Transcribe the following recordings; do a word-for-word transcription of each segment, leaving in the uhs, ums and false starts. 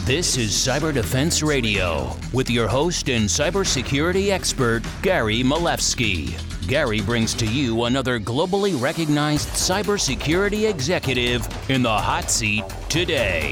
This is Cyber Defense Radio with your host and cybersecurity expert, Gary Malevsky. Gary brings to you another globally recognized cybersecurity executive in the hot seat today.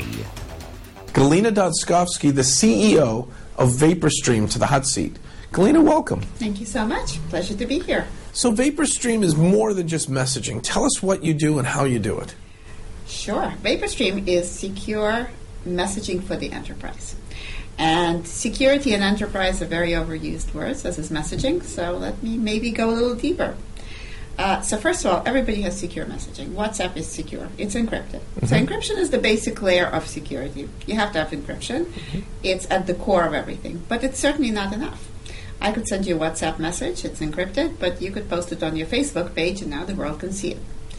Galina Dotskowski, the C E O of VaporStream, to the hot seat. Galina, welcome. Thank you so much. Pleasure to be here. So VaporStream is more than just messaging. Tell us what you do and how you do it. Sure. VaporStream is secure messaging for the enterprise. And security and enterprise are very overused words, as is messaging, so let me maybe go a little deeper. Uh, so first of all, everybody has secure messaging. WhatsApp is secure. It's encrypted. Mm-hmm. So encryption is the basic layer of security. You have to have encryption. Mm-hmm. It's at the core of everything, but it's certainly not enough. I could send you a WhatsApp message, it's encrypted, but you could post it on your Facebook page and now the world can see it.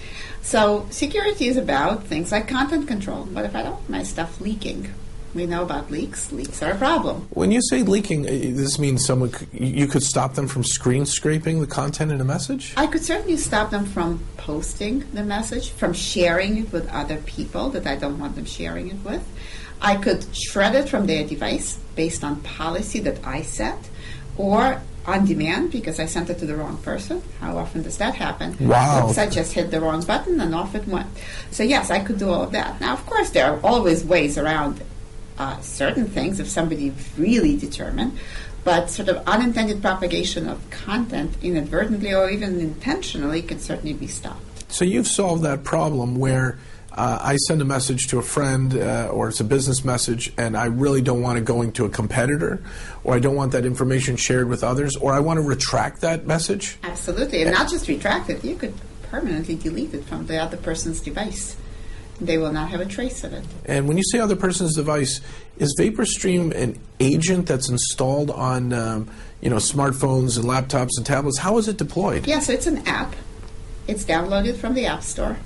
So security is about things like content control. What if I don't want my stuff leaking? We know about leaks. Leaks are a problem. When you say leaking, this means someone c- you could stop them from screen scraping the content in a message? I could certainly stop them from posting the message, from sharing it with other people that I don't want them sharing it with. I could shred it from their device based on policy that I set, or on demand because I sent it to the wrong person. How often does that happen? Wow. Oops, I just hit the wrong button and off it went. So yes, I could do all of that. Now, of course, there are always ways around uh, certain things if somebody really determined, but sort of unintended propagation of content inadvertently or even intentionally can certainly be stopped. So you've solved that problem where Uh, I send a message to a friend, uh, or it's a business message, and I really don't want it going to a competitor, or I don't want that information shared with others, or I want to retract that message? Absolutely, and not just retract it, you could permanently delete it from the other person's device. They will not have a trace of it. And when you say other person's device, is VaporStream an agent that's installed on um, you know, smartphones and laptops and tablets? How is it deployed? Yeah, so it's an app. It's downloaded from the App Store.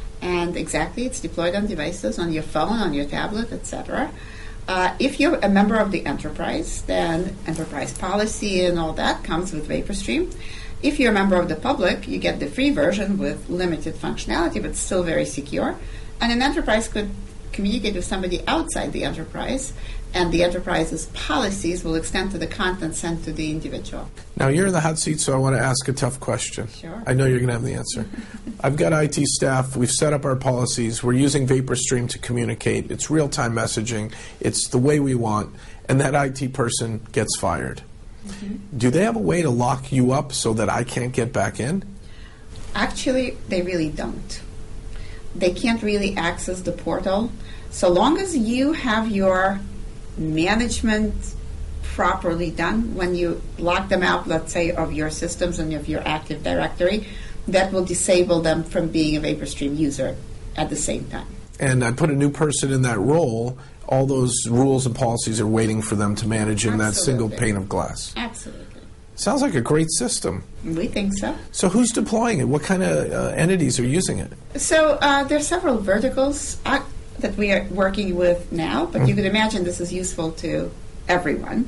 And exactly, it's deployed on devices, on your phone, on your tablet, et cetera. Uh, if you're a member of the enterprise, then enterprise policy and all that comes with VaporStream. If you're a member of the public, you get the free version with limited functionality, but still very secure. And an enterprise could communicate with somebody outside the enterprise, and the enterprise's policies will extend to the content sent to the individual. Now, you're in the hot seat, so I want to ask a tough question. Sure. I know you're going to have the answer. I've got I T staff. We've set up our policies. We're using VaporStream to communicate. It's real-time messaging. It's the way we want. And that I T person gets fired. Mm-hmm. Do they have a way to lock you up so that I can't get back in? Actually, they really don't. They can't really access the portal. So long as you have your management properly done, when you lock them out, let's say, of your systems and of your Active Directory, that will disable them from being a VaporStream user at the same time. And I put a new person in that role, all those rules and policies are waiting for them to manage in Absolutely. that single pane of glass. Absolutely. Sounds like a great system. We think so. So who's deploying it? What kind of uh, entities are using it? So uh, there are several verticals uh, that we are working with now, but mm-hmm. you could imagine this is useful to everyone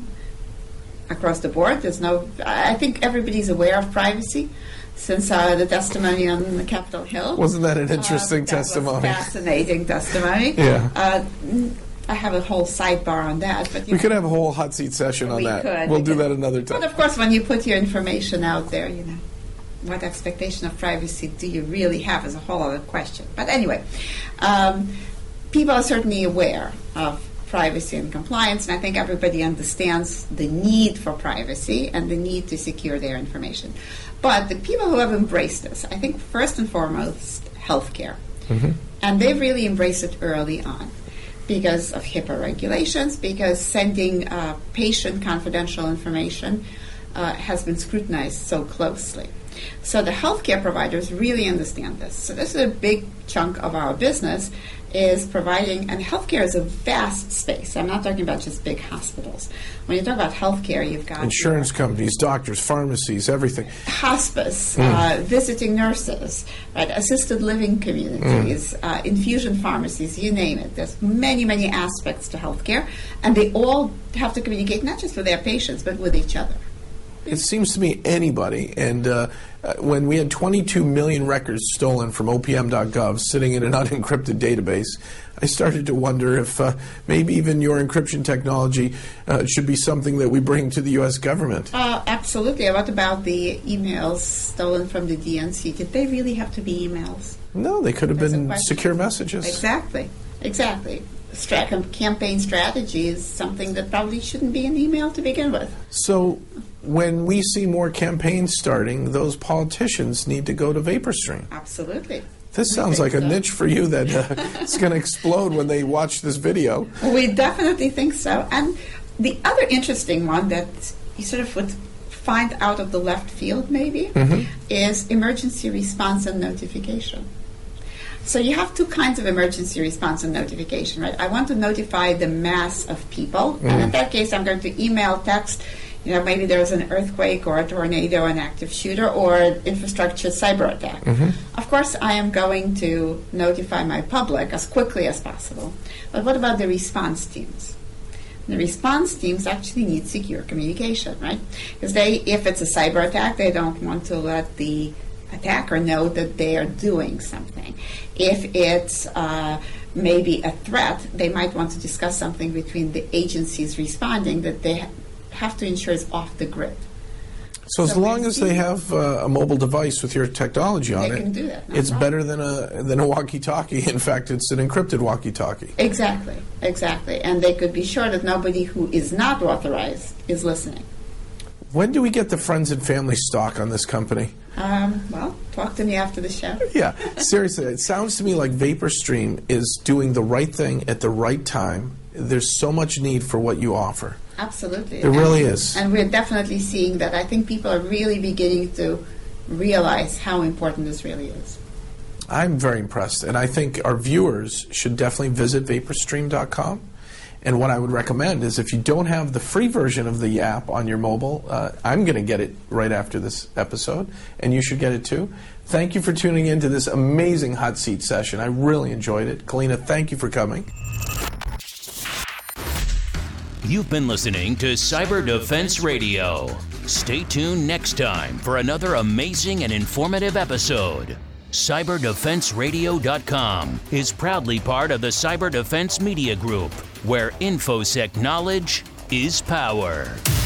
across the board. There's no, I think everybody's aware of privacy since uh, the testimony on Capitol Hill. Wasn't that an interesting uh, that testimony? Was fascinating testimony. Yeah. Uh, I have a whole sidebar on that. But we know, could have a whole hot seat session on we that. Could, we'll we do could. that another time. But of course, when you put your information out there, you know, what expectation of privacy do you really have is a whole other question. But anyway, um, people are certainly aware of privacy and compliance, and I think everybody understands the need for privacy and the need to secure their information. But the people who have embraced this, I think first and foremost, healthcare. Mm-hmm. And they've really embraced it early on because of HIPAA regulations, because sending uh, patient confidential information uh, has been scrutinized so closely. So the healthcare providers really understand this. So this is a big chunk of our business, is providing, and healthcare is a vast space. I'm not talking about just big hospitals. When you talk about healthcare, you've got insurance companies, doctors, pharmacies, everything. Hospice, mm. uh, visiting nurses, right, assisted living communities, mm. uh, infusion pharmacies, you name it. There's many, many aspects to healthcare, and they all have to communicate not just with their patients, but with each other. It seems to me anybody. And uh, uh, when we had twenty-two million records stolen from O P M dot gov sitting in an unencrypted database, I started to wonder if uh, maybe even your encryption technology uh, should be something that we bring to the U S government. Uh, absolutely. What about the emails stolen from the D N C? Did they really have to be emails? No, they could have That's a been question. secure messages. Exactly. Exactly. Stra- campaign strategy is something that probably shouldn't be an email to begin with. So when we see more campaigns starting, those politicians need to go to VaporStream. Absolutely. This I sounds think like a so. niche for you that uh, it's going to explode when they watch this video. We definitely think so. And the other interesting one that you sort of would find out of the left field, maybe, Mm-hmm. is emergency response and notification. So you have two kinds of emergency response and notification, right? I want to notify the mass of people, Mm-hmm. and in that case, I'm going to email, text. You know, maybe there's an earthquake or a tornado, an active shooter, or an infrastructure cyber attack. Mm-hmm. Of course, I am going to notify my public as quickly as possible. But what about the response teams? The response teams actually need secure communication, right? Because they, if it's a cyber attack, they don't want to let the attacker know that they are doing something. If it's uh, maybe a threat, they might want to discuss something between the agencies responding that they ha- have to ensure is off the grid. So as So long we as see- they have uh, a mobile device with your technology on They it, can do that, no it's problem. better than a than a walkie-talkie. In fact, it's an encrypted walkie-talkie. Exactly, exactly. And they could be sure that nobody who is not authorized is listening. When do we get the friends and family stock on this company? Um, well, talk to me after the show. Yeah, seriously, it sounds to me like VaporStream is doing the right thing at the right time. There's so much need for what you offer. Absolutely. There really And- is. And we're definitely seeing that. I think people are really beginning to realize how important this really is. I'm very impressed, and I think our viewers should definitely visit VaporStream dot com. And what I would recommend is if you don't have the free version of the app on your mobile, uh, I'm going to get it right after this episode, and you should get it too. Thank you for tuning in to this amazing hot seat session. I really enjoyed it. Kalina, thank you for coming. You've been listening to Cyber Defense Radio. Stay tuned next time for another amazing and informative episode. Cyber Defense Radio dot com is proudly part of the Cyber Defense Media Group, where InfoSec knowledge is power.